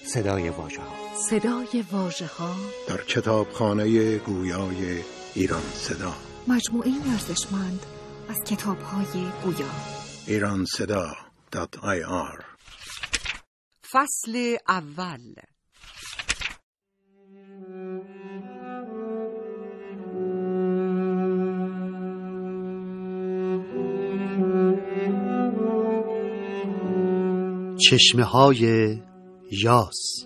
صدای واژه‌ها. صدای واژه‌ها در کتابخانه گویای ایران صدا. مجموعه ارزشمند از کتاب‌های گویا. iranseda.ir. فصل اول. چشمه‌های یاس.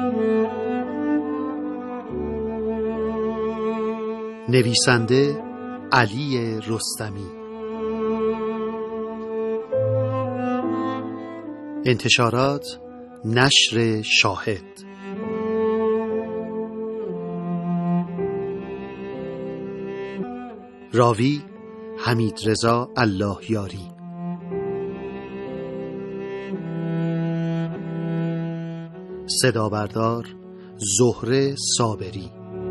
نویسنده علی رستمی. انتشارات نشر شاهد. راوی حمیدرضا اللهیاری. صدا بردار زهره صابری.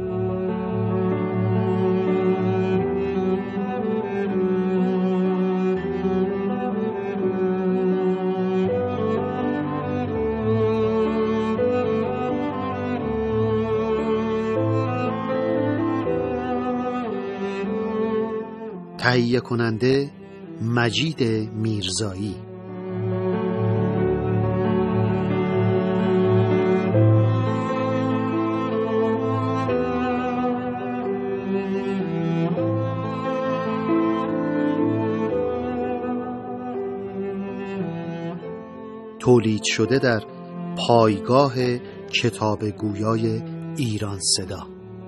تهیه کننده مجید میرزایی. تولید شده در پایگاه کتاب گویای ایران صدا.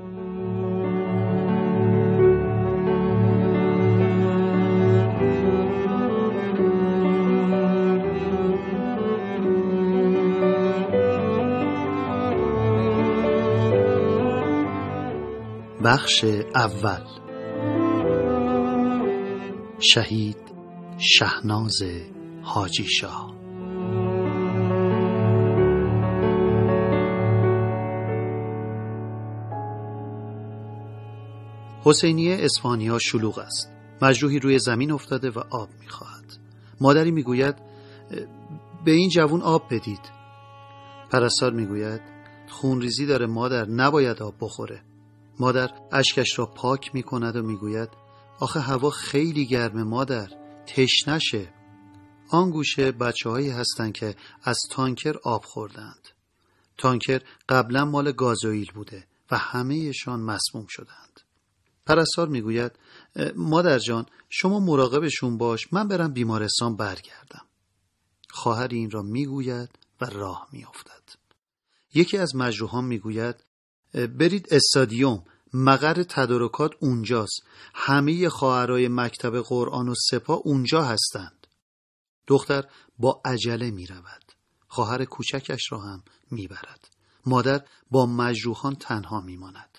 بخش اول. شهید شهناز حاجی شاه. حسینیه اصفهانی‌ها شلوغ است. مجروحی روی زمین افتاده و آب می‌خواهد. مادری می‌گوید به این جوون آب بدید. پرستار می‌گوید خونریزی داره مادر، نباید آب بخوره. مادر اشکش را پاک می‌کند و می‌گوید آخه هوا خیلی گرمه مادر، تشنشه. آن گوشه بچه‌هایی هستند که از تانکر آب خوردند. تانکر قبلا مال گازوئیل بوده و همه‌شان مسموم شدند. پرستار میگوید مادر جان شما مراقبشون باش، من برم بیمارستان برگردم. خواهر این را میگوید و راه میافتد. یکی از مجروحان میگوید برید استادیوم، مقر تدارکات اونجاست، همه خواهرای مکتب قرآن و سپاه اونجا هستند. دختر با عجله میرود. خواهر کوچکش را هم میبرد. مادر با مجروحان تنها میماند.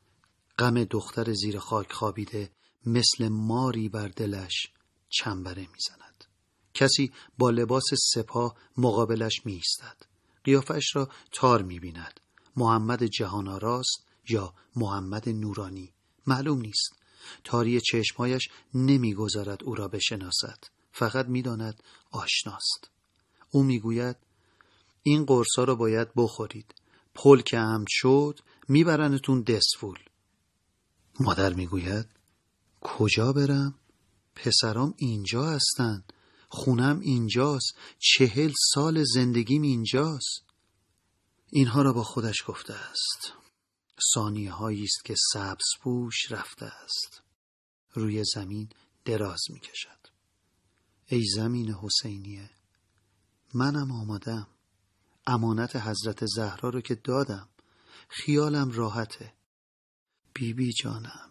غم دختر زیر خاک خوابیده مثل ماری بر دلش چنبره میزند. کسی با لباس سپاه مقابلش میایستد. قیافش را تار میبیند. محمد جهان‌آراست یا محمد نورانی معلوم نیست. تاری چشمهایش نمیگذارد او را بشناسد. فقط میداند آشناست. او میگوید این قرصا را باید بخورید. پل که امن شد میبرنتون دسفول. مادر میگوید کجا برم؟ پسرام اینجا هستن، خونم اینجاست، 40 سال زندگیم اینجاست. اینها را با خودش گفته است. ثانیه هایی است که سبزپوش رفته است. روی زمین دراز میکشد. ای زمین حسینیه، منم آمادم. امانت حضرت زهرا رو که دادم. خیالم راحته. بیبی جانم.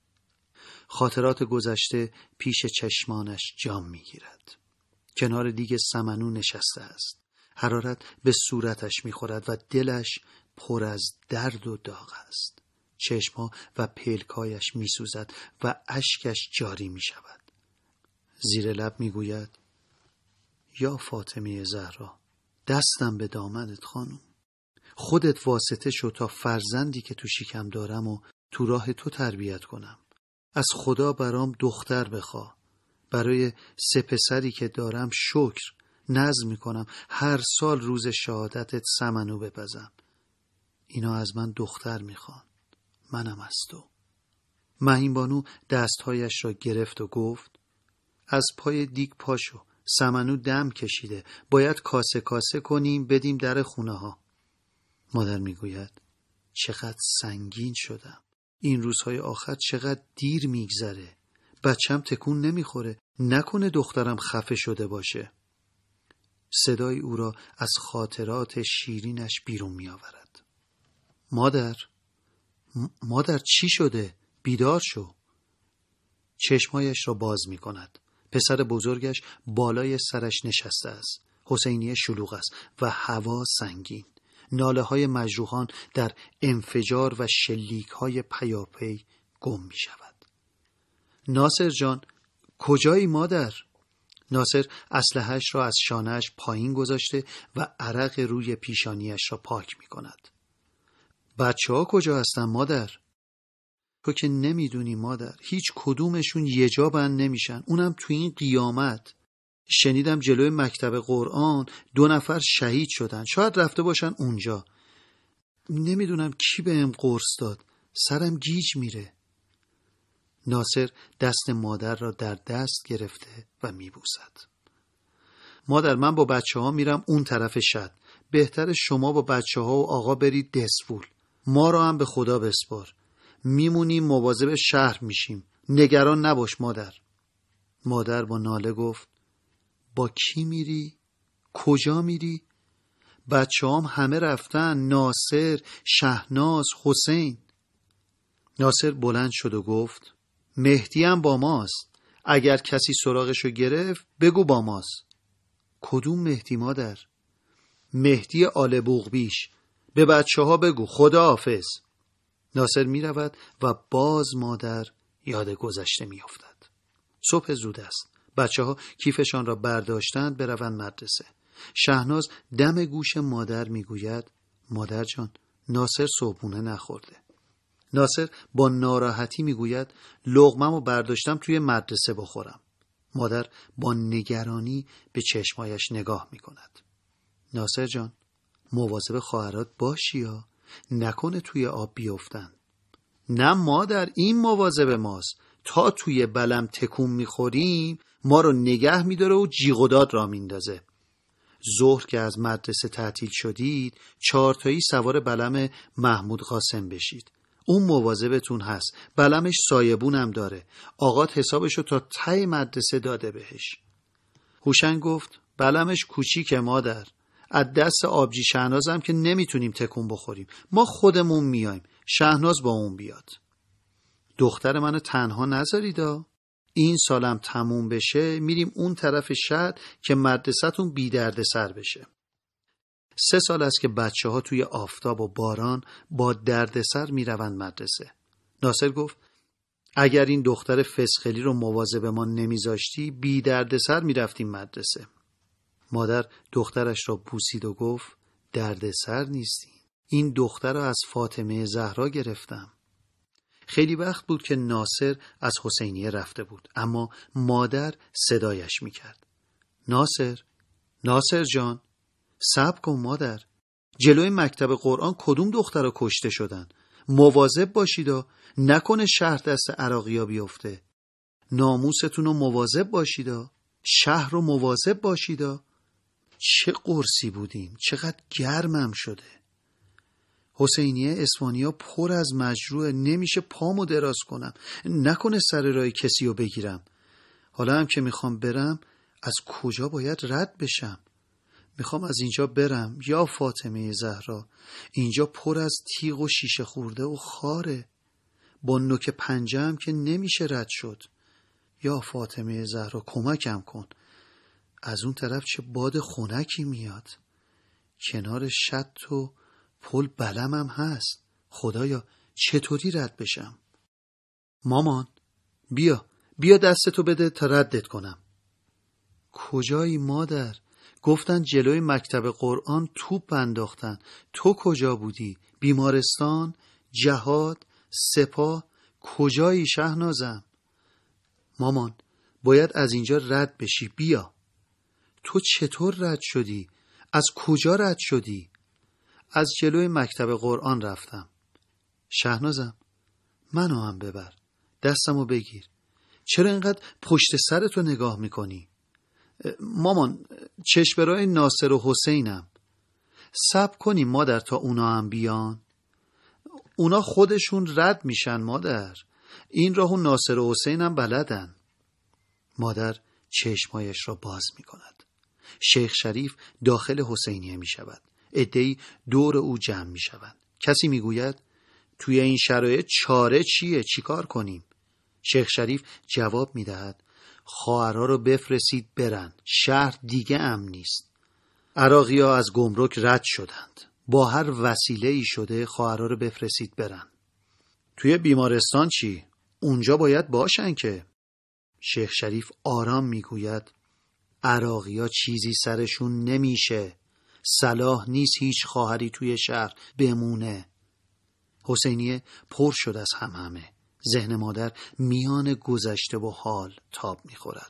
خاطرات گذشته پیش چشمانش جام میگیرد. کنار دیگ سمنو نشسته است. حرارت به صورتش میخورد و دلش پر از درد و داغ است. چشمها و پلکایش میسوزد و اشکش جاری میشود. زیر لب میگوید یا فاطمه زهرا، دستم به دامنت خانم. خودت واسطه شو تا فرزندی که تو شکم دارم و تو راه تو تربیت کنم. از خدا برام دختر بخوا. برای 3 پسری که دارم شکر، نذر میکنم هر سال روز شهادتت سمنو بپزم. اینا از من دختر میخوان، منم از تو. مهین بانو دستهایش را گرفت و گفت از پای دیگ پاشو، سمنو دم کشیده، باید کاسه کاسه کنیم بدیم در خونه ها. مادر میگوید چقدر سنگین شدم، این روزهای آخر چقدر دیر میگذره، بچم تکون نمیخوره، نکنه دخترم خفه شده باشه. صدای او را از خاطرات شیرینش بیرون میآورد. مادر چی شده؟ بیدار شو. چشمایش را باز می کند. پسر بزرگش بالای سرش نشسته است. حسینیه شلوغ است و هوا سنگین. ناله های مجروحان در انفجار و شلیک های پیاپی گم می شود. ناصر جان، کجایی مادر؟ ناصر اسلحه‌اش را از شانه‌اش پایین گذاشته و عرق روی پیشانیش را پاک می کند. بچه‌ها کجا هستن مادر؟ تو که نمیدونی مادر، هیچ کدومشون یه جا بند نمیشن، اونم تو این قیامت. شنیدم جلوی مکتب قرآن 2 نفر شهید شدن، شاید رفته باشن اونجا. نمیدونم کی بهم قرص داد، سرم گیج میره. ناصر دست مادر را در دست گرفته و میبوسد. مادر، من با بچه‌ها میرم اون طرف شد. بهتره شما با بچه‌ها و آقا برید دسفول. ما را هم به خدا بسپار. میمونیم مواظب شهر میشیم. نگران نباش مادر. مادر با ناله گفت با کی میری؟ کجا میری؟ بچه‌هام همه رفتن، ناصر، شهناز، حسین. ناصر بلند شد و گفت مهدی هم با ماست. اگر کسی سراغشو گرفت بگو با ماست. کدوم مهدی مادر؟ مهدی آل بوغبیش. به بچه‌ها بگو خدا حافظ. ناصر می رود و باز مادر یاد گذشته می افتد. صبح زود است. بچه‌ها کیفشان را برداشتند بروند مدرسه. شهناز دم گوش مادر می گوید مادر جان، ناصر صبحونه نخورده. ناصر با ناراحتی می گوید لقمه‌مو برداشتم توی مدرسه بخورم. مادر با نگرانی به چشمایش نگاه می کند. ناصر جان، مواظب خواهرات باشی یا نکنه توی آب بیفتن. نه مادر، این مواظب ماست. تا توی بلم تکون میخوریم ما رو نگه میداره و جیغ و داد را میندازه. ظهر که از مدرسه تعطیل شدید 4 تایی سوار بلم محمود قاسم بشید. اون مواظبتون هست. بلمش سایبون هم داره. آقات حسابشو تا ته مدرسه داده بهش. هوشنگ گفت بلمش کوچیکه مادر. از دست آبجی شهنازم که نمیتونیم تکون بخوریم. ما خودمون میایم. شهناز با اون بیاد. دختر منو تنها نذاریدا. این سالم تموم بشه میریم اون طرف شهر که مدرسه‌تون بی درد سر بشه. 3 سال است که بچه‌ها توی آفتاب و باران با درد سر میروند مدرسه. ناصر گفت اگر این دختر فسخلی رو مواظب ما نمیذاشتی بی درد سر میرفتیم مدرسه. مادر دخترش را بوسید و گفت درد سر نیستی. این دختر را از فاطمه زهرا گرفتم. خیلی وقت بود که ناصر از حسینیه رفته بود، اما مادر صدایش میکرد. ناصر جان، صبر کن مادر. جلوی مکتب قرآن کدوم دختر را کشته شدن؟ مواظب باشید و نکنه شهر دست عراقیا بیفته. ناموستون رو مواظب باشید و شهر رو مواظب باشید و. چه قرصی بودیم، چقدر گرمم شده. حسینیه اسفانیا پر از مجروح، نمیشه پامو دراز کنم، نکنه سر راه کسی رو بگیرم. حالا هم که میخوام برم از کجا باید رد بشم؟ میخوام از اینجا برم یا فاطمه زهرا، اینجا پر از تیغ و شیشه خورده و خاره، با نوک پنجه هم که نمیشه رد شد. یا فاطمه زهرا کمکم کن. از اون طرف چه باد خنکی میاد. کنار شط و پل بلم هم هست. خدایا چطوری رد بشم؟ مامان بیا دستتو بده تا ردت کنم. کجایی مادر؟ گفتن جلوی مکتب قرآن توپ انداختن. تو کجا بودی؟ بیمارستان؟ جهاد؟ سپاه؟ کجایی شهنازم؟ مامان باید از اینجا رد بشی، بیا. تو چطور رد شدی؟ از کجا رد شدی؟ از جلوی مکتب قرآن رفتم. شهنازم منو هم ببر، دستمو بگیر. چرا اینقدر پشت سرتو نگاه میکنی؟ مامان چشم برای ناصر و حسینم. صبر کنیم مادر تا اونا هم بیان. اونا خودشون رد میشن مادر. این راهو ناصر و حسینم بلدن. مادر چشمایش را باز میکند. شیخ شریف داخل حسینیه میشود. عده‌ای دور او جمع میشوند. کسی میگوید توی این شرایط چاره چیه؟ چیکار کنیم؟ شیخ شریف جواب میدهد خواهرها رو بفرستید برن. شهر دیگه امن نیست. عراقی‌ها از گمرک رد شدند. با هر وسیله‌ای شده خواهرها رو بفرستید برن. توی بیمارستان چی؟ اونجا باید باشن که. شیخ شریف آرام میگوید عراقی‌ها چیزی سرشون نمیشه. صلاح نیست هیچ خواهری توی شهر بمونه. حسینیه پر شد از همهمه. ذهن مادر میان گذشته و حال تاب میخورد.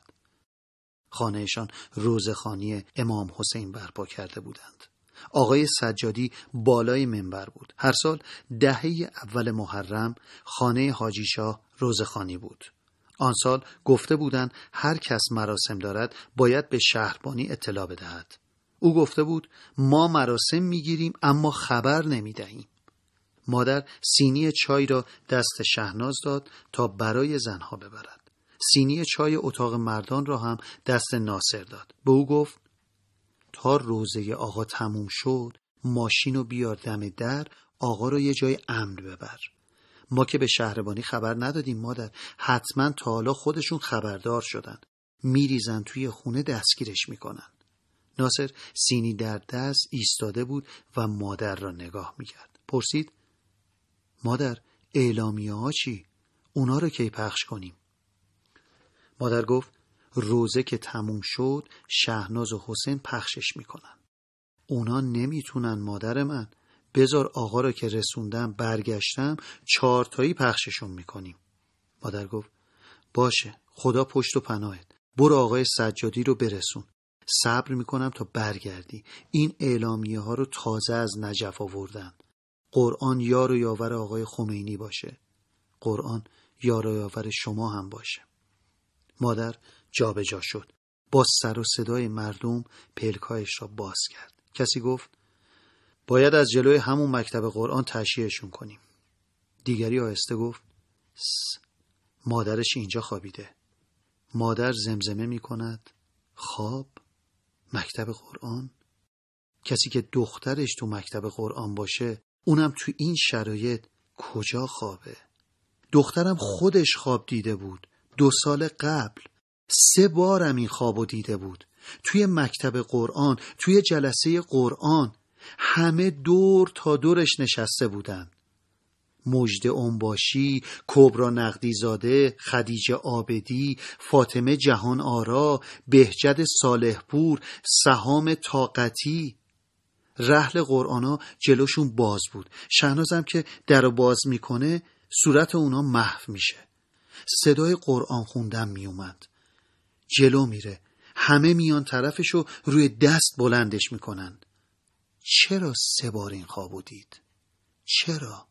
خانهشان روزخانی امام حسین برپا کرده بودند. آقای سجادی بالای منبر بود. هر سال دهه اول محرم خانه حاجی شاه روزخانی بود. آن سال گفته بودند هر کس مراسم دارد باید به شهربانی اطلاع بدهد. او گفته بود ما مراسم میگیریم اما خبر نمیدهیم. مادر سینی چای را دست شهناز داد تا برای زنها ببرد. سینی چای اتاق مردان را هم دست ناصر داد. به او گفت تا روزه آقا تموم شد ماشین رو بیار دم در، آقا رو یه جای امن ببر. ما که به شهربانی خبر ندادیم مادر. حتما تا حالا خودشون خبردار شدن. میریزن توی خونه دستگیرش میکنن. ناصر سینی در دست ایستاده بود و مادر را نگاه میکرد. پرسید مادر اعلامیه ها چی؟ اونا رو کی پخش کنیم؟ مادر گفت روزه که تموم شد شهناز و حسین پخشش میکنن. اونا نمیتونن مادر من. بذار آقا رو که رسوندم برگشتم 4 تایی پخششون میکنیم. مادر گفت باشه خدا پشت و پناهت. برو آقای سجادی رو برسون. صبر میکنم تا برگردی. این اعلامیه ها رو تازه از نجف آوردن. قرآن یار و یاور آقای خمینی باشه. قرآن یار و یاور شما هم باشه. مادر جابجا شد. با سر و صدای مردم پلکایش را باز کرد. کسی گفت باید از جلوی همون مکتب قرآن تشییعشون کنیم. دیگری آهسته گفت مادرش اینجا خوابیده. مادر زمزمه می کند خواب؟ مکتب قرآن؟ کسی که دخترش تو مکتب قرآن باشه اونم تو این شرایط کجا خوابه؟ دخترم خودش خواب دیده بود 2 سال قبل. 3 بارم این خوابو دیده بود. توی مکتب قرآن، توی جلسه قرآن. همه دور تا دورش نشسته بودن. مژده عنباشی، کبرا نقدی زاده، خدیجه عابدی، فاطمه جهان آرا، بهجت صالح پور، سهام طاقتی. رحل قرآنا جلوشون باز بود. شهنازم که درو باز میکنه صورت اونا محو میشه. صدای قرآن خوندن میومد. جلو میره. همه میان طرفشو روی دست بلندش میکنن. چرا 3 بار این خوابو دید؟ چرا؟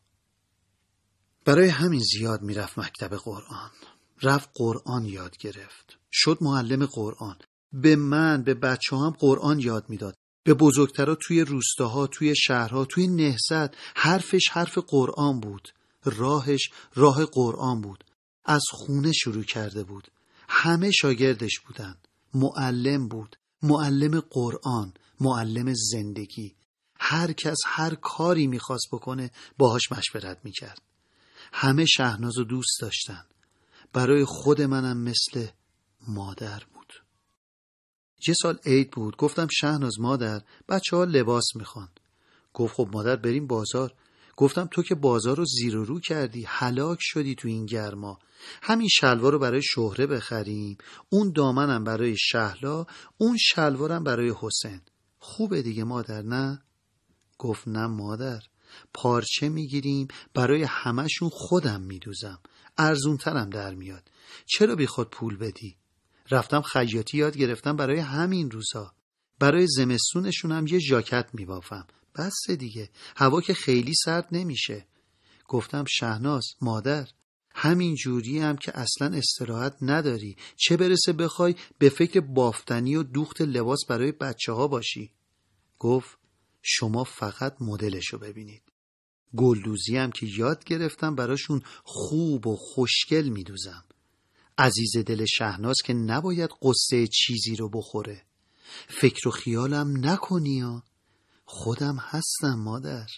برای همین زیاد میرفت مکتب قرآن. رفت قرآن یاد گرفت. شد معلم قرآن. به من، به بچه هم قرآن یاد میداد. به بزرگترها توی روستاها، توی شهرها، توی نهضت حرفش حرف قرآن بود. راهش راه قرآن بود. از خونه شروع کرده بود. همه شاگردش بودن. معلم بود. معلم قرآن. معلم زندگی. هر کس هر کاری میخواست بکنه باهاش مشورت میکرد. همه شهنازو دوست داشتن. برای خود منم مثل مادر بود. یه سال عید بود. گفتم شهناز مادر بچه ها لباس میخوان. گفت خب مادر بریم بازار. گفتم تو که بازار رو زیر و رو کردی، هلاک شدی تو این گرما. همین شلوار رو برای شهره بخریم، اون دامنم برای شهلا، اون شلوارم برای حسین. خوبه دیگه مادر نه؟ گفت نه مادر، پارچه میگیریم برای همشون خودم میدوزم، ارزونترم در میاد. چرا بی خود پول بدی؟ رفتم خیاطی یاد گرفتم برای همین روزا. برای زمستونشون هم یه ژاکت میبافم. بس دیگه، هوا که خیلی سرد نمیشه. گفتم شهناز مادر، همین جوری هم که اصلا استراحت نداری، چه برسه بخوای به فکر بافتنی و دوخت لباس برای بچه ها باشی. گفت شما فقط مدلشو ببینید. گلدوزی هم که یاد گرفتم براشون خوب و خوشگل میدوزم. عزیز دل شهناز که نباید قصه چیزی رو بخوره. فکر و خیالم نکنی ها. خودم هستم مادر.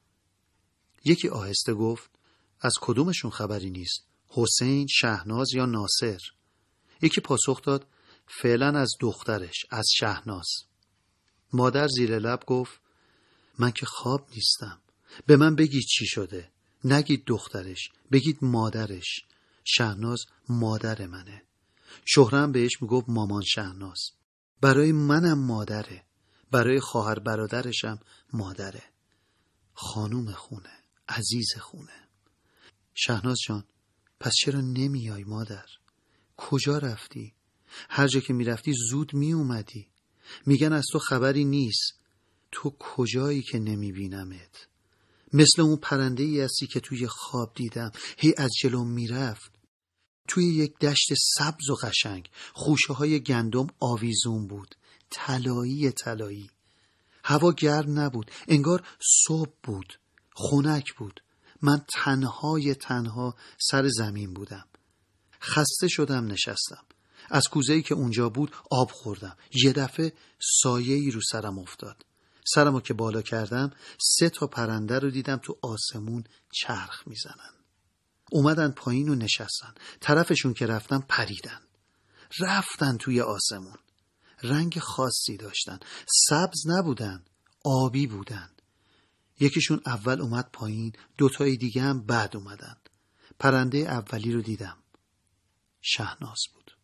یکی آهسته گفت از کدومشون خبری نیست؟ حسین، شهناز یا ناصر؟ یکی پاسخ داد فعلا از دخترش، از شهناز. مادر زیر لب گفت من که خواب نیستم. به من بگید چی شده. نگید دخترش، بگید مادرش. شهناز مادر منه. شهرم بهش میگفت مامان شهناز. برای منم مادره. برای خواهر برادرشم مادره. خانوم خونه، عزیز خونه. شهناز جان، پس چرا نمیای مادر؟ کجا رفتی؟ هر جا که میرفتی زود میومدی. میگن از تو خبری نیست. تو کجایی که نمیبینمت؟ مثل اون پرنده ای هستی که توی خواب دیدم، هی از جلوم میرفت. توی یک دشت سبز و قشنگ، خوشه های گندم آویزون بود، طلایی طلایی. هوا گرم نبود، انگار صبح بود، خنک بود. من تنها سر زمین بودم. خسته شدم، نشستم. از کوزه‌ای که اونجا بود آب خوردم. یه دفعه سایه‌ای رو سرم افتاد. سرمو که بالا کردم 3 پرنده رو دیدم تو آسمون چرخ میزنن. اومدن پایین و نشستن. طرفشون که رفتم پریدن. رفتن توی آسمون. رنگ خاصی داشتن. سبز نبودن، آبی بودن. یکیشون اول اومد پایین، 2 دیگه هم بعد اومدن. پرنده اولی رو دیدم. شهناز بود.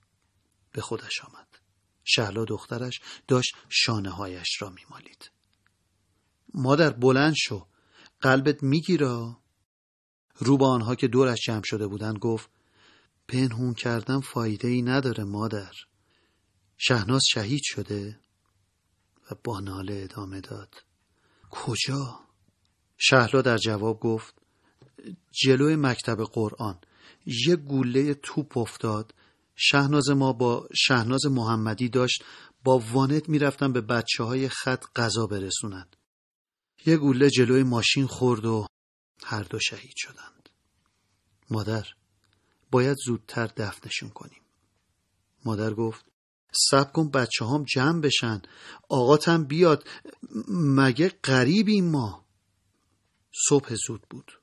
به خودش آمد. شهلا دخترش داشت شانه هایش را میمالید. مادر بلند شو، قلبت میگیره. رو با آنها که دورش جمع شده بودند گفت پنهون کردن فایده ای نداره مادر. شهناز شهید شده؟ و با ناله ادامه داد کجا؟ شهلا در جواب گفت جلوی مکتب قرآن. یه گوله توپ افتاد. شهناز ما با شهناز محمدی داشت با وانت میرفتن به بچه‌های خط غذا برسونن. یه گوله جلوی ماشین خورد و هر دو شهید شدند. مادر، باید زودتر دفنشون کنیم. مادر گفت صبر کن بچه‌هام جمع بشن، آقاتم بیاد، مگه غریبیم ما؟ صبح زود بود.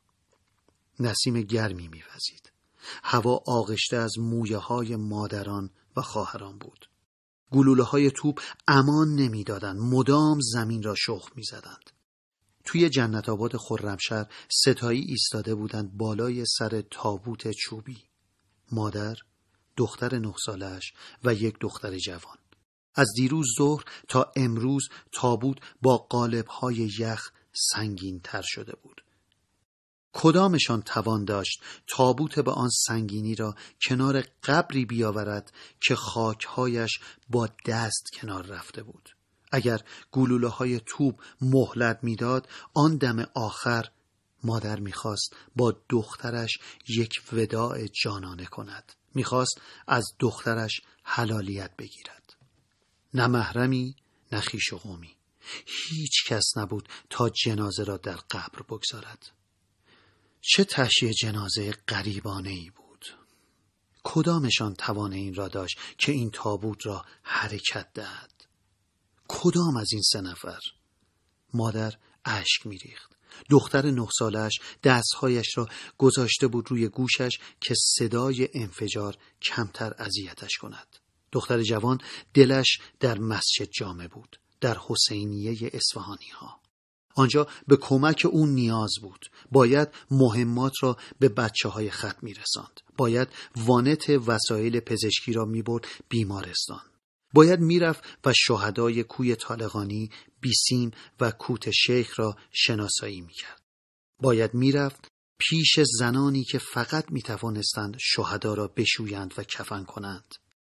نسیم گرمی میوزید. هوا آغشته از مویه های مادران و خواهران بود. گلوله های توپ امان نمیدادند، مدام زمین را شخم میزدند. توی جنت آباد خرمشهر 3 ایستاده بودند بالای سر تابوت چوبی. مادر، دختر 9 سالش و یک دختر جوان. از دیروز ظهر تا امروز تابوت با قالب‌های یخ سنگین تر شده بود. کدامشان توان داشت تابوت به آن سنگینی را کنار قبری بیاورد که خاکهایش با دست کنار رفته بود؟ اگر گلوله های توپ مهلت میداد، آن دم آخر مادر میخواست با دخترش یک وداع جانانه کند. میخواست از دخترش حلالیت بگیرد. نه محرمی، نه خویش و قومی. هیچ کس نبود تا جنازه را در قبر بگذارد. چه تشییع جنازه غریبانه‌ای بود. کدامشان توان این را داشت که این تابوت را حرکت دهد؟ کدام از این 3 نفر؟ مادر اشک می‌ریخت. دختر 9 سالش دستهایش را گذاشته بود روی گوشش که صدای انفجار کمتر اذیتش کند. دختر جوان دلش در مسجد جامع بود، در حسینیه اصفهانی ها. آنجا به کمک اون نیاز بود. باید مهمات را به بچه‌های خط می‌رساند. باید وانت وسایل پزشکی را می‌برد بیمارستان. باید میرفت و شهدای کوی طالقانی، بیسیم و کوت شیخ را شناسایی میکرد. باید میرفت پیش زنانی که فقط میتوانستند شهدا را بشویند و کفن کنند.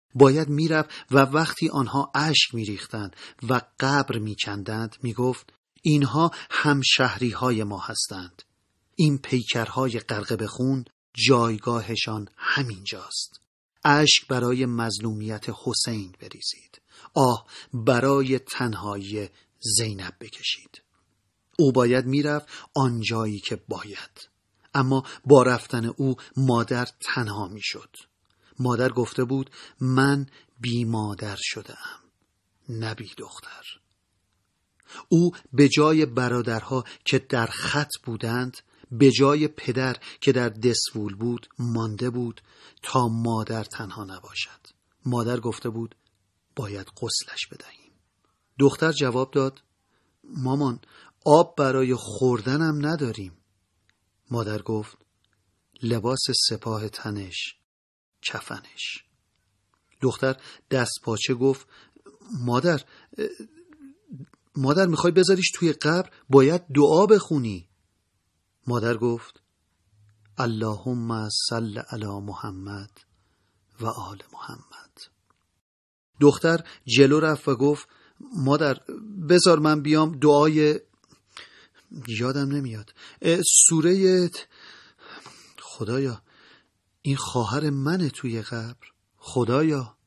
باید میرفت و وقتی آنها اشک میریختند و قبر میکندند میگفت اینها همشهری های ما هستند. این پیکرهای غرقه به خون جایگاهشان همینجاست. اشک برای مظلومیت حسین بریزید. آه برای تنهایی زینب بکشید. او باید میرفت آنجایی که باید. اما با رفتن او مادر تنها میشد. مادر گفته بود من بی مادر شده‌ام، نه بی دختر. او به جای برادرها که در خط بودند، به جای پدر که در دسفول بود مانده بود تا مادر تنها نباشد. مادر گفته بود باید غسلش بدهیم. دختر جواب داد مامان آب برای خوردنم نداریم. مادر گفت لباس سپاه تنش، کفنش. دختر دست پاچه گفت مادر میخوای بذاریش توی قبر، باید دعا بخونی. مادر گفت اللهم صل علی محمد و آل محمد. دختر جلو رفت و گفت مادر بذار من بیام دعای یادم نمیاد سوره خدایا این خواهر منه توی قبر، خدایا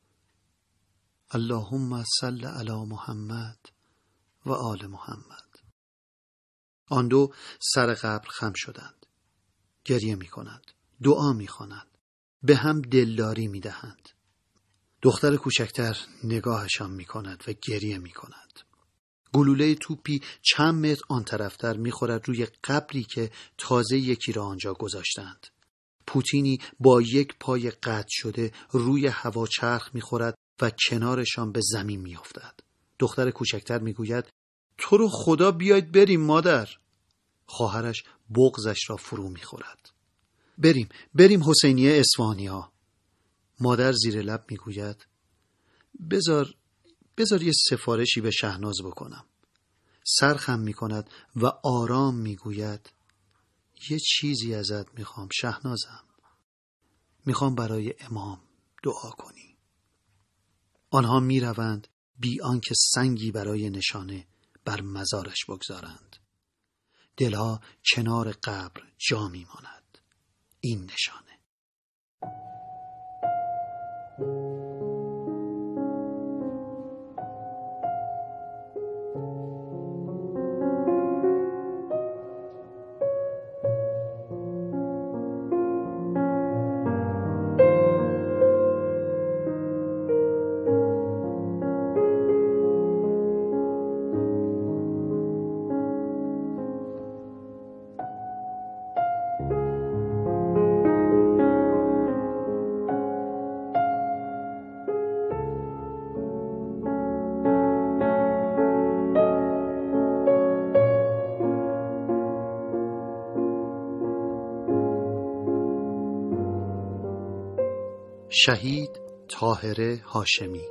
اللهم صل علی محمد و آل محمد. آن دو سر قبر خم شدند. گریه می کنند. دعا می خوانند. به هم دلداری می دهند. دختر کوچکتر نگاهشان می کند و گریه می کند. گلوله توپی چند متر آن طرفتر می خورد روی قبری که تازه یکی را آنجا گذاشتند. پوتینی با یک پای قطع شده روی هوا چرخ می خورد و کنارشان به زمین می افتد. دختر کوچکتر می گوید تو رو خدا بیاید بریم مادر. خواهرش بغضش را فرو می خورد. بریم حسینیه اصفهانی‌ها. مادر زیر لب می گوید بذار یه سفارشی به شهناز بکنم. سر خم می کند و آرام می گوید یه چیزی ازت میخوام شهنازم. میخوام برای امام دعا کنی. آنها می روند بی آنکه سنگی برای نشانه بر مزارش بگذارند. دلها کنار قبر جا می ماند. این نشانه. شهید طاهره هاشمی.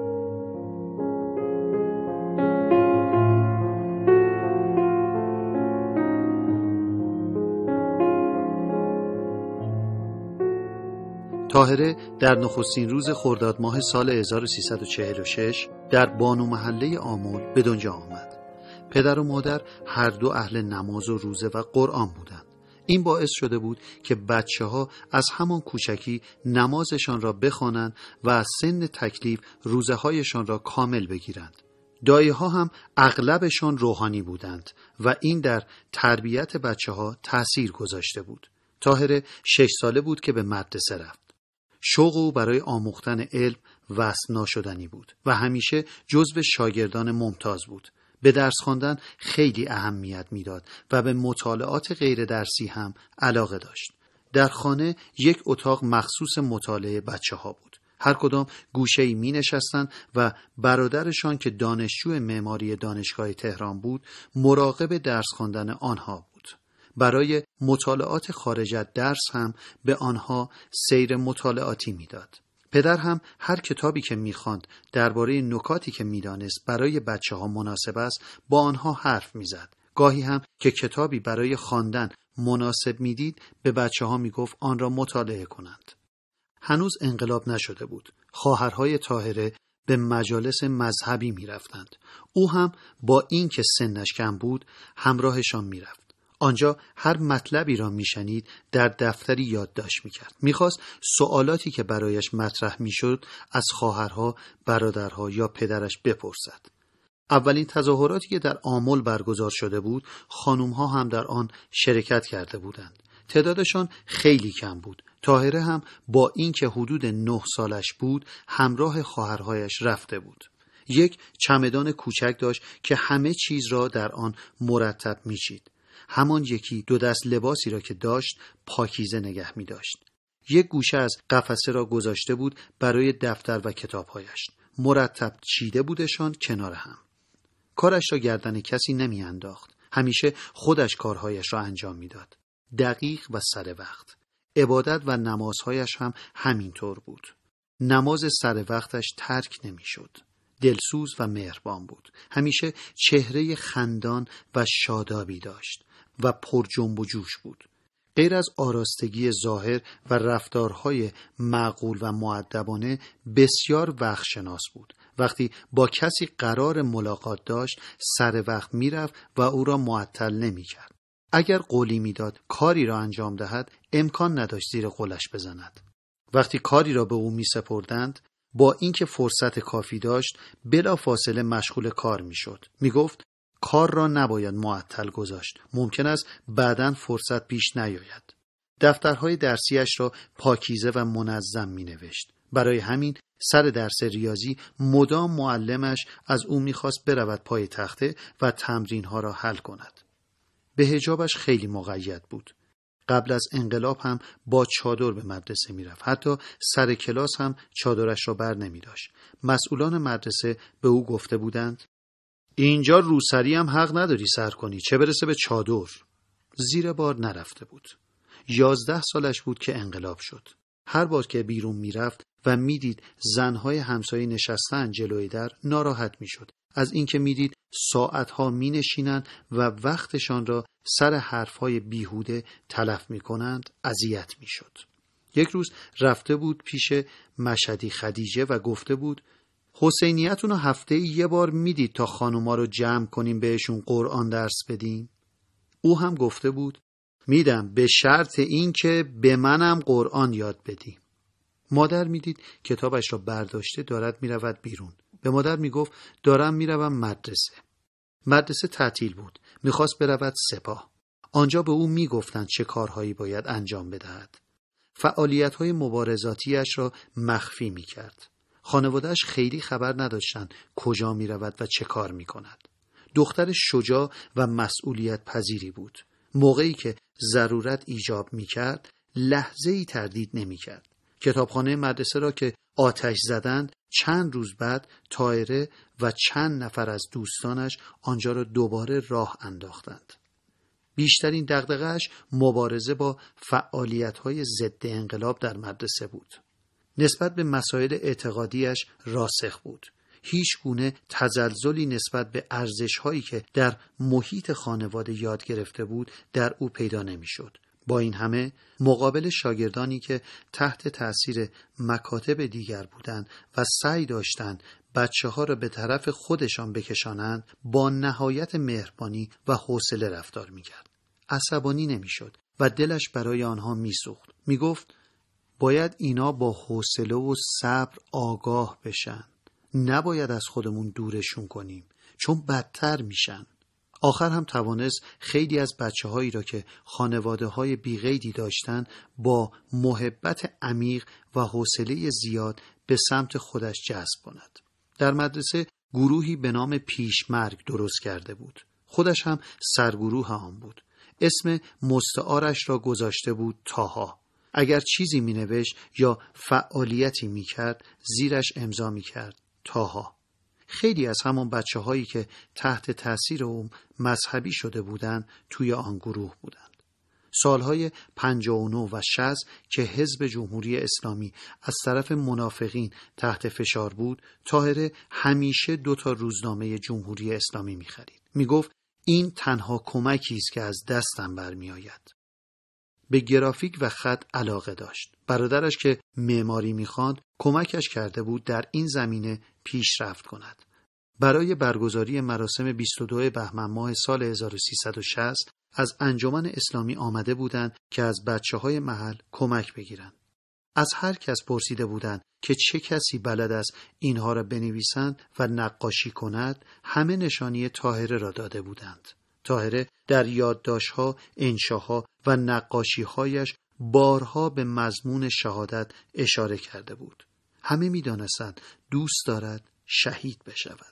طاهره در نخستین روز خرداد ماه سال 1346 در بانو محله آمل به دنیا آمد. پدر و مادر هر دو اهل نماز و روزه و قرآن بودند. این باعث شده بود که بچه‌ها از همان کوچکی نمازشان را بخوانند و از سن تکلیف روزه‌هایشان را کامل بگیرند. دایه‌ها هم اغلبشان روحانی بودند و این در تربیت بچه‌ها تأثیر گذاشته بود. طاهره 6 ساله بود که به مدرسه رفت. شوق او برای آموختن علم وصف ناشدنی بود و همیشه جزو شاگردان ممتاز بود. به درس خواندن خیلی اهمیت میداد و به مطالعات غیر درسی هم علاقه داشت. در خانه یک اتاق مخصوص مطالعه بچه‌ها بود. هر کدام گوشه‌ای می‌نشستند و برادرشان که دانشجو معماری دانشگاه تهران بود، مراقب درس خواندن آنها بود. برای مطالعات خارج از درس هم به آنها سیر مطالعاتی میداد. پدر هم هر کتابی که می‌خواند درباره نکاتی که می‌دانست برای بچه‌ها مناسب است با آنها حرف می‌زد. گاهی هم که کتابی برای خواندن مناسب می‌دید به بچه‌ها می‌گفت آن را مطالعه کنند. هنوز انقلاب نشده بود. خواهرهای طاهره به مجالس مذهبی می رفتند. او هم با این که سنش کم بود همراهشان می رفت. آنجا هر مطلبی را می شنید در دفتری یادداشت می کرد. می خواست سوالاتی که برایش مطرح می شد از خواهرها، برادرها یا پدرش بپرسد. اولین تظاهراتی که در آمل برگزار شده بود، خانمها هم در آن شرکت کرده بودند. تعدادشان خیلی کم بود. طاهره هم با اینکه حدود 9 سالش بود، همراه خواهرهایش رفته بود. یک چمدان کوچک داشت که همه چیز را در آن مرتب می‌چید. همان یکی 2 دست لباسی را که داشت پاکیزه نگه می‌داشت. یک گوشه از قفسه را گذاشته بود برای دفتر و کتابهایش. مرتب چیده بودشان کنار هم. کارش را گردن کسی نمی انداخت. همیشه خودش کارهایش را انجام میداد. دقیق و سر وقت. عبادت و نمازهایش هم همینطور بود. نماز سر وقتش ترک نمی شد. دلسوز و مهربان بود. همیشه چهره خندان و شادابی داشت و پر جنب و جوش بود. غیر از آراستگی ظاهر و رفتارهای معقول و مؤدبانه، بسیار وقت شناس بود. وقتی با کسی قرار ملاقات داشت، سر وقت میرفت و او را معطل نمی کرد. اگر قولی میداد کاری را انجام دهد، امکان نداشت زیر قولش بزند. وقتی کاری را به او می سپردند، با اینکه فرصت کافی داشت، بلا فاصله مشغول کار می شد. می گفت کار را نباید معطل گذاشت. ممکن است بعداً فرصت پیش نیاید. دفترهای درسیش را پاکیزه و منظم می نوشت. برای همین سر درس ریاضی مدام معلمش از او می خواست برود پای تخته و تمرینها را حل کند. به حجابش خیلی مقید بود. قبل از انقلاب هم با چادر به مدرسه می رفت. حتی سر کلاس هم چادرش را بر نمی داشت. مسئولان مدرسه به او گفته بودند اینجا روسری هم حق نداری سر کنی، چه برسه به چادر. زیر بار نرفته بود. 11 سالش بود که انقلاب شد. هر بار که بیرون می رفت و می دید زنهای همسایه نشستن جلوی در، ناراحت می شد. از اینکه می دید ساعتها می نشینند و وقتشان را سر حرفهای بیهوده تلف می کنند، اذیت می شد. یک روز رفته بود پیش مشهدی خدیجه و گفته بود حسینیتون رو هفته یه بار میدید تا خانوما رو جمع کنیم بهشون قرآن درس بدیم؟ او هم گفته بود میدم، به شرط این که به منم قرآن یاد بدی. مادر میدید کتابش را برداشته دارد میرود بیرون. به مادر میگفت دارم میروم مدرسه. مدرسه تعطیل بود. میخواست برود سپاه. آنجا به او میگفتند چه کارهایی باید انجام بدهد. فعالیت‌های مبارزاتیش را مخفی میکرد. خانواده‌اش خیلی خبر نداشتند کجا میرود و چه کار میکند. دختر شجاع و مسئولیت پذیری بود. موقعی که ضرورت ایجاب میکرد لحظه‌ای تردید نمیکرد. کتابخانه مدرسه را که آتش زدند، چند روز بعد طاهره و چند نفر از دوستانش آنجا را دوباره راه انداختند. بیشترین دغدغه‌اش مبارزه با فعالیت‌های ضد انقلاب در مدرسه بود. نسبت به مسائل اعتقادیش راسخ بود. هیچ گونه تزلزلی نسبت به ارزش‌هایی که در محیط خانواده یاد گرفته بود در او پیدا نمی‌شد. با این همه مقابل شاگردانی که تحت تأثیر مکاتب دیگر بودند و سعی داشتند بچه‌ها را به طرف خودشان بکشانند، با نهایت مهربانی و حوصله رفتار می‌کرد. عصبانی نمی‌شد و دلش برای آنها می‌سوخت. می‌گفت باید اینا با حوصله و صبر آگاه بشن. نباید از خودمون دورشون کنیم، چون بدتر میشن. آخر هم توانست خیلی از بچه‌هایی را که خانواده‌های بی‌قیدی داشتن با محبت عمیق و حوصله زیاد به سمت خودش جذب کند. در مدرسه گروهی به نام پیشمرگ درست کرده بود. خودش هم سرگروه آن بود. اسم مستعارش را گذاشته بود طاها. اگر چیزی می نوشت یا فعالیتی می کرد، زیرش امضا می کرد طاها. خیلی از همان بچه هایی که تحت تأثیر او مذهبی شده بودند توی آن گروه بودند. سالهای 59 و 60 که حزب جمهوری اسلامی از طرف منافقین تحت فشار بود، طاهره همیشه 2 روزنامه جمهوری اسلامی می خرید. می گفت این تنها کمکی است که از دستم برمی آید. به گرافیک و خط علاقه داشت. برادرش که معماری می‌خواند کمکش کرده بود در این زمینه پیشرفت کند. برای برگزاری مراسم 22 بهمن ماه سال 1360 از انجمن اسلامی آمده بودند که از بچه‌های محل کمک بگیرند. از هر کس پرسیده بودند که چه کسی بلد است اینها را بنویسند و نقاشی کند، همه نشانی طاهره را داده بودند. طاهره در یادداشت‌ها، انشاها و نقاشی‌هایش بارها به مضمون شهادت اشاره کرده بود. همه می‌دانستند دوست دارد شهید بشود.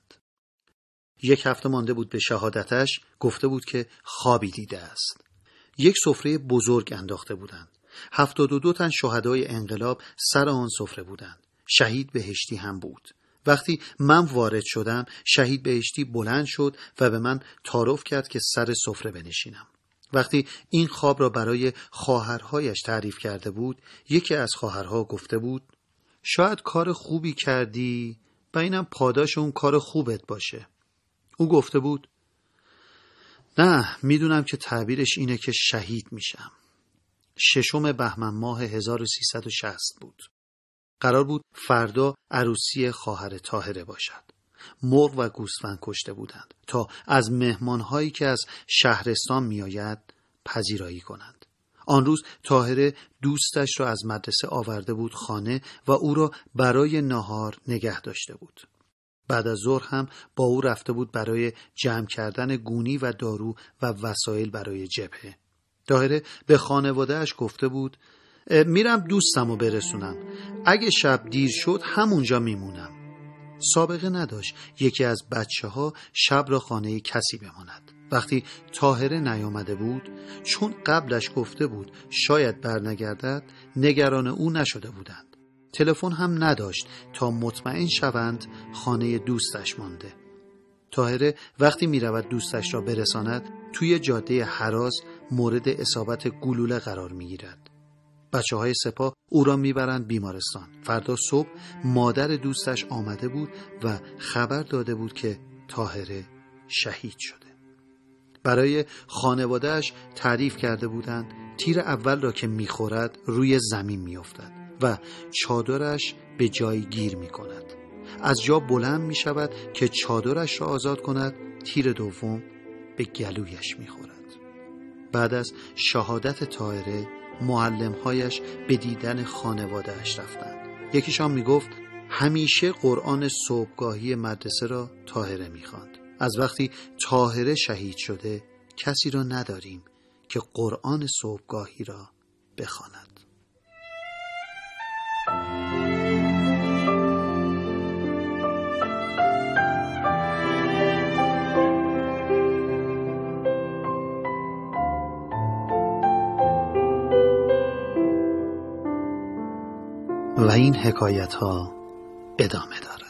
1 هفته مانده بود به شهادتش، گفته بود که خوابی دیده است. یک سفره بزرگ انداخته بودند. 72 تن شهدای انقلاب سر آن سفره بودند. شهید بهشتی هم بود. وقتی من وارد شدم، شهید بهشتی بلند شد و به من تعارف کرد که سر سفره بنشینم. وقتی این خواب را برای خواهرهایش تعریف کرده بود، یکی از خواهرها گفته بود شاید کار خوبی کردی و اینم پاداش اون کار خوبت باشه. او گفته بود نه، میدونم که تعبیرش اینه که شهید میشم. 6 بهمن ماه 1360 بود. قرار بود فردا عروسی خواهر طاهره باشد. مرغ و گوسفند کشته بودند تا از مهمانهایی که از شهرستان میآید پذیرایی کنند. آن روز طاهره دوستش را از مدرسه آورده بود خانه و او را برای ناهار نگه داشته بود. بعد از ظهر هم با او رفته بود برای جمع کردن گونی و دارو و وسایل برای جبهه. طاهره به خانواده‌اش گفته بود میرم دوستمو برسونم. اگه شب دیر شد همونجا میمونم. سابقه نداشت یکی از بچه‌ها شب را خانه کسی بماند. وقتی طاهره نیامده بود، چون قبلش گفته بود شاید برنگردد، نگران او نشده بودند. تلفن هم نداشت تا مطمئن شوند خانه دوستش مانده. طاهره وقتی میرود دوستش را برساند، توی جاده هراز مورد اصابت گلوله قرار میگیرد. بچه‌های سپاه او را میبرند بیمارستان. فردا صبح مادر دوستش آمده بود و خبر داده بود که طاهره شهید شده. برای خانواده‌اش تعریف کرده بودند تیر اول را که میخورد روی زمین میافتد و چادرش به جای گیر میکند. از جا بلند میشود که چادرش را آزاد کند، تیر دوم به گلویش میخورد. بعد از شهادت طاهره معلم‌هایش به دیدن خانواده‌اش رفتند. یکیشان میگفت همیشه قرآن صبحگاهی مدرسه را طاهره میخواند. از وقتی طاهره شهید شده کسی را نداریم که قرآن صبحگاهی را بخواند. و این حکایت ها ادامه دارد.